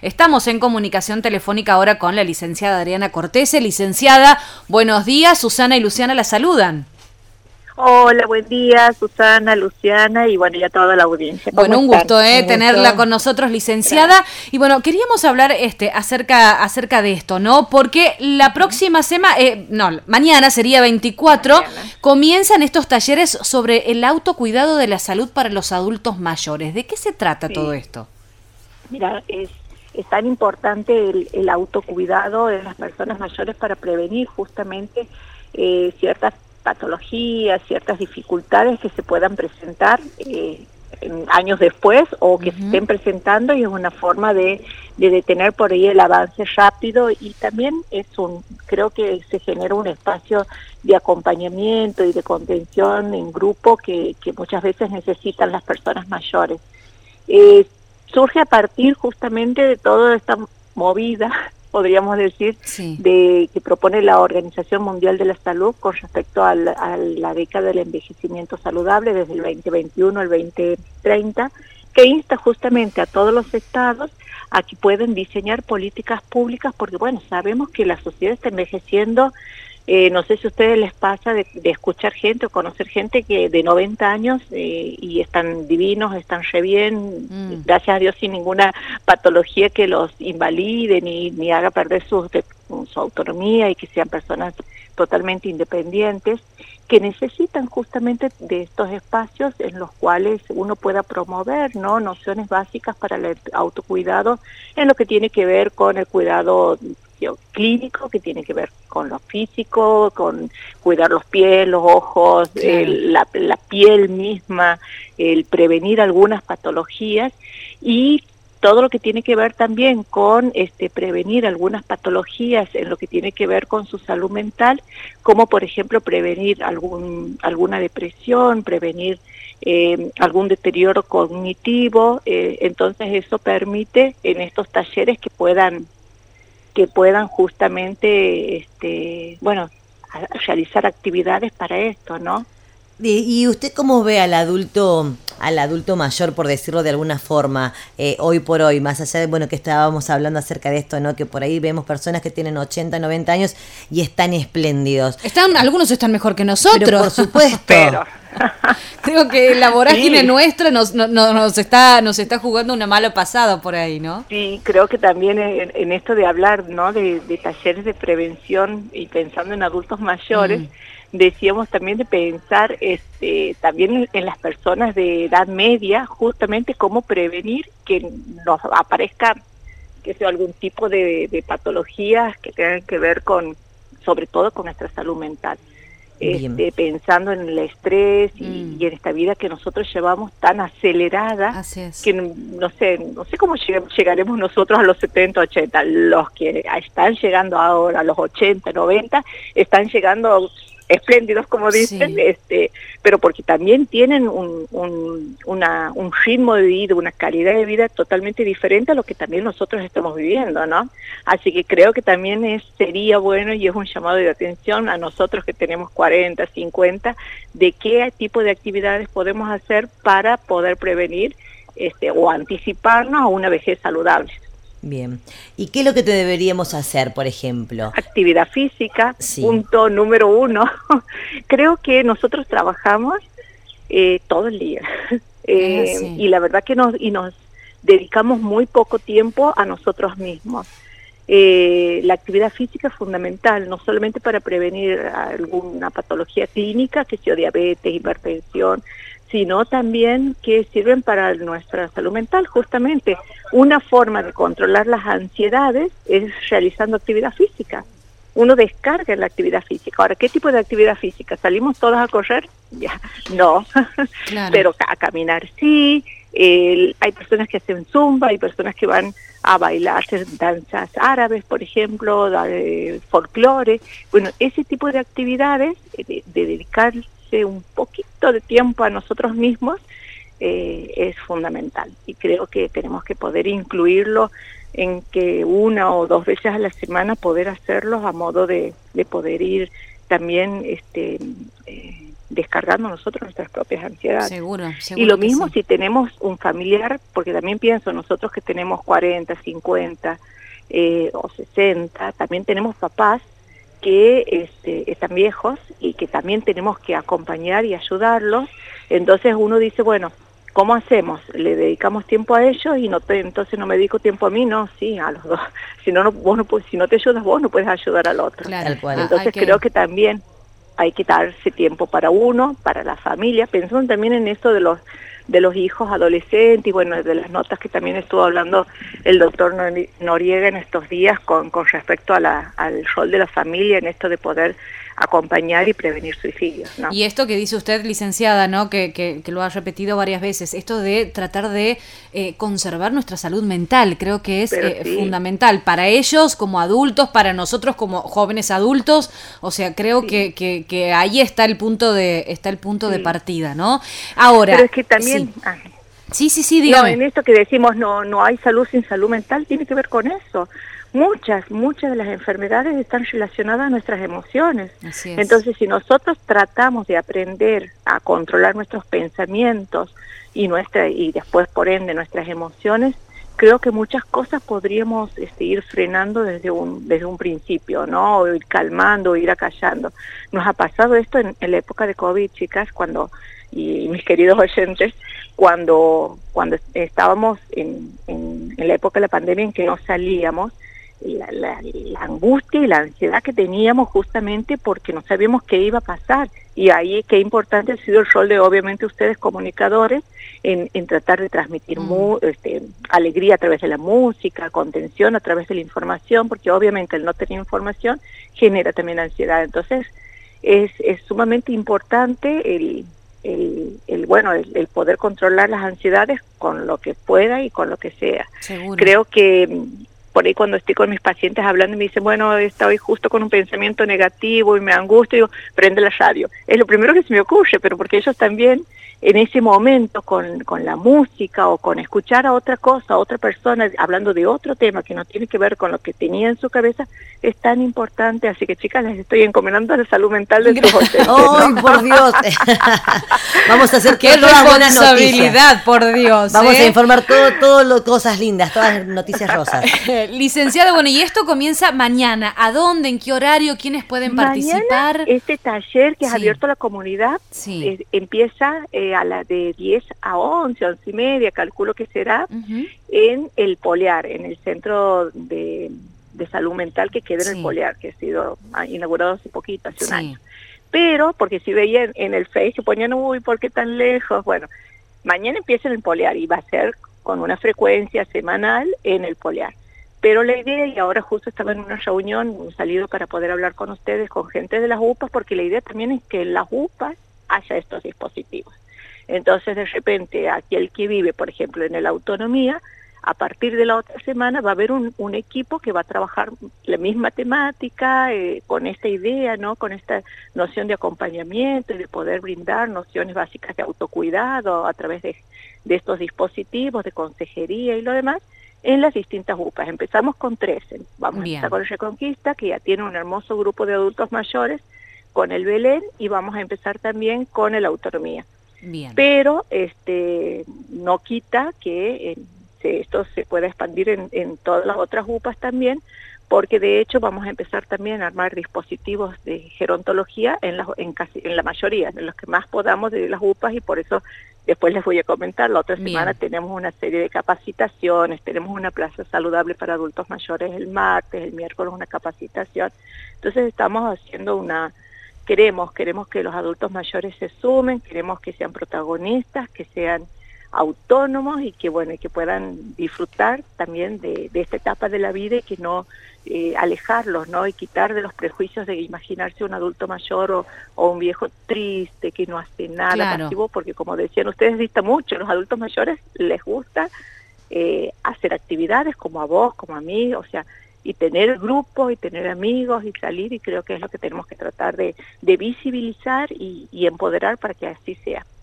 estamos en comunicación telefónica ahora con la licenciada Adriana Cortese. Licenciada, buenos días. Susana y Luciana la saludan. Hola, buen día, Susana, Luciana y bueno, ya toda la audiencia. Bueno, un gusto tenerla con nosotros, licenciada. Gracias. Y bueno, queríamos hablar acerca de esto, ¿no? Porque la próxima semana, mañana sería 24, comienzan estos talleres sobre el autocuidado de la salud para los adultos mayores. ¿De qué se trata todo esto? Mira, es tan importante el autocuidado de las personas mayores para prevenir justamente ciertas patologías, ciertas dificultades que se puedan presentar años después o que se estén presentando, y es una forma de detener por ahí el avance rápido, y también creo que se genera un espacio de acompañamiento y de contención en grupo que muchas veces necesitan las personas mayores. Surge a partir justamente de toda esta movida, podríamos decir, que propone la Organización Mundial de la Salud con respecto a la década del envejecimiento saludable desde el 2021 al 2030, que insta justamente a todos los estados a que puedan diseñar políticas públicas, porque bueno, sabemos que la sociedad está envejeciendo. No sé si a ustedes les pasa de escuchar gente o conocer gente que de 90 años y están divinos, están re bien, gracias a Dios, sin ninguna patología que los invalide ni haga perder su autonomía, y que sean personas totalmente independientes, que necesitan justamente de estos espacios en los cuales uno pueda promover, ¿no?, nociones básicas para el autocuidado en lo que tiene que ver con el cuidado clínico, que tiene que ver con lo físico, con cuidar los pies, los ojos, la piel misma, el prevenir algunas patologías, y todo lo que tiene que ver también con prevenir algunas patologías en lo que tiene que ver con su salud mental, como por ejemplo prevenir alguna depresión, prevenir algún deterioro cognitivo. Entonces eso permite en estos talleres que puedan justamente, realizar actividades para esto, ¿no? ¿Y usted cómo ve al adulto mayor, por decirlo de alguna forma, hoy por hoy, más allá de, que estábamos hablando acerca de esto, ¿no?, que por ahí vemos personas que tienen 80, 90 años y están espléndidos? Algunos están mejor que nosotros. Pero por supuesto. Creo que la vorágine nuestra nos está jugando una mala pasada por ahí, ¿no? Sí, creo que también en esto de hablar, ¿no?, de talleres de prevención y pensando en adultos mayores, decíamos también de pensar también en las personas de edad media, justamente cómo prevenir que nos aparezca, que sea algún tipo de patologías que tengan que ver sobre todo con nuestra salud mental. Pensando en el estrés y en esta vida que nosotros llevamos tan acelerada, que no sé cómo llegaremos nosotros a los 70, 80. Los que están llegando ahora a los 80, 90, están llegando espléndidos, como dicen, pero porque también tienen un ritmo de vida, una calidad de vida totalmente diferente a lo que también nosotros estamos viviendo, ¿no? Así que creo que también sería bueno, y es un llamado de atención a nosotros que tenemos 40, 50, de qué tipo de actividades podemos hacer para poder prevenir o anticiparnos a una vejez saludable. Bien. ¿Y qué es lo que deberíamos hacer, por ejemplo? Actividad física, punto número 1. Creo que nosotros trabajamos todo el día. Y la verdad que nos dedicamos muy poco tiempo a nosotros mismos. La actividad física es fundamental, no solamente para prevenir alguna patología clínica, que sea diabetes, hipertensión, sino también que sirven para nuestra salud mental. Justamente una forma de controlar las ansiedades es realizando actividad física. Uno descarga la actividad física. Ahora, ¿qué tipo de actividad física? ¿Salimos todos a correr? Ya, no. Claro. Pero a caminar sí. Hay personas que hacen zumba, hay personas que van a bailar, hacer danzas árabes, por ejemplo, folclore. Bueno, ese tipo de actividades, de dedicarse un poquito de tiempo a nosotros mismos, es fundamental, y creo que tenemos que poder incluirlo en que 1 o 2 veces a la semana poder hacerlo, a modo de poder ir también descargando nosotros nuestras propias ansiedades. Seguro y lo mismo sí. si tenemos un familiar, porque también pienso, nosotros que tenemos 40, 50 o 60, también tenemos papás que están viejos y que también tenemos que acompañar y ayudarlos. Entonces uno dice, bueno, ¿cómo hacemos? ¿Le dedicamos tiempo a ellos y entonces no me dedico tiempo a mí? No, sí, a los dos. Si no, si no te ayudas vos, no puedes ayudar al otro. Claro, entonces creo que también hay que darse tiempo para uno, para la familia, pensando también en esto de los hijos adolescentes, y bueno, de las notas que también estuvo hablando el doctor Noriega en estos días con respecto a al rol de la familia en esto de poder acompañar y prevenir suicidios, ¿no? Y esto que dice usted, licenciada, ¿no? Que lo ha repetido varias veces, esto de tratar de conservar nuestra salud mental, creo que es fundamental para ellos como adultos, para nosotros como jóvenes adultos, o sea, creo que ahí está el punto de partida, ¿no? Ahora, pero es que también sí, dígame. No, en esto que decimos no hay salud sin salud mental, tiene que ver con eso. Muchas de las enfermedades están relacionadas a nuestras emociones. Así es. Entonces, si nosotros tratamos de aprender a controlar nuestros pensamientos y después, por ende, nuestras emociones, creo que muchas cosas podríamos ir frenando desde un principio, ¿no? O ir calmando, o ir acallando. Nos ha pasado esto en la época de COVID, chicas, y mis queridos oyentes, cuando estábamos en la época de la pandemia en que no salíamos, la angustia y la ansiedad que teníamos justamente porque no sabíamos qué iba a pasar. Y ahí qué importante ha sido el rol de, obviamente, ustedes comunicadores en tratar de transmitir alegría a través de la música, contención a través de la información, porque obviamente el no tener información genera también ansiedad. Entonces es sumamente importante el poder controlar las ansiedades con lo que pueda y con lo que sea. Seguro. Creo que por ahí cuando estoy con mis pacientes hablando y me dicen, bueno, estoy justo con un pensamiento negativo y me angustio, digo, prende la radio. Es lo primero que se me ocurre, pero porque ellos también en ese momento con la música o con escuchar a otra cosa, a otra persona hablando de otro tema que no tiene que ver con lo que tenía en su cabeza, es tan importante. Así que, chicas, les estoy encomendando a la salud mental de sus oyentes, ¿no? ¡Ay, por Dios! Vamos a hacer ¡Qué responsabilidad, por Dios! Vamos a informar todo cosas lindas, todas noticias rosas. Licenciada, bueno, y esto comienza mañana. ¿A dónde? ¿En qué horario? ¿Quiénes pueden participar? Este taller que es abierto a la comunidad empieza a la de 10 a 11 y media, calculo que será, en el Poliar, en el centro de salud mental que queda en el Poliar, que ha sido inaugurado hace poquito, hace un año. Pero, porque si veían en el Face, se ponían, uy, ¿por qué tan lejos? Bueno, mañana empieza en el Poliar y va a ser con una frecuencia semanal en el Poliar. Pero la idea, y ahora justo estaba en una reunión, un salido para poder hablar con ustedes, con gente de las UPAs, porque la idea también es que en las UPAs haya estos dispositivos. Entonces, de repente, aquel que vive, por ejemplo, en la autonomía, a partir de la otra semana va a haber un equipo que va a trabajar la misma temática, con esta idea, ¿no? Con esta noción de acompañamiento y de poder brindar nociones básicas de autocuidado a través de estos dispositivos, de consejería y lo demás, en las distintas UPAs. Empezamos con 13. Vamos a empezar con el Reconquista, que ya tiene un hermoso grupo de adultos mayores, con el Belén, y vamos a empezar también con el Autonomía. Bien. Pero no quita que esto se pueda expandir en todas las otras UPAs también, porque de hecho vamos a empezar también a armar dispositivos de gerontología en la mayoría, en los que más podamos de las UPAs, y por eso después les voy a comentar, la otra semana tenemos una serie de capacitaciones, tenemos una plaza saludable para adultos mayores el martes, el miércoles una capacitación. Entonces estamos haciendo queremos que los adultos mayores se sumen, queremos que sean protagonistas, que sean autónomos y que puedan disfrutar también de esta etapa de la vida, y que no alejarlos, ¿no? Y quitar de los prejuicios de imaginarse un adulto mayor o un viejo triste que no hace nada pasivo, porque como decían ustedes, dista mucho, los adultos mayores les gusta hacer actividades como a vos, como a mí, o sea, y tener grupos y tener amigos y salir, y creo que es lo que tenemos que tratar de visibilizar y empoderar para que así sea.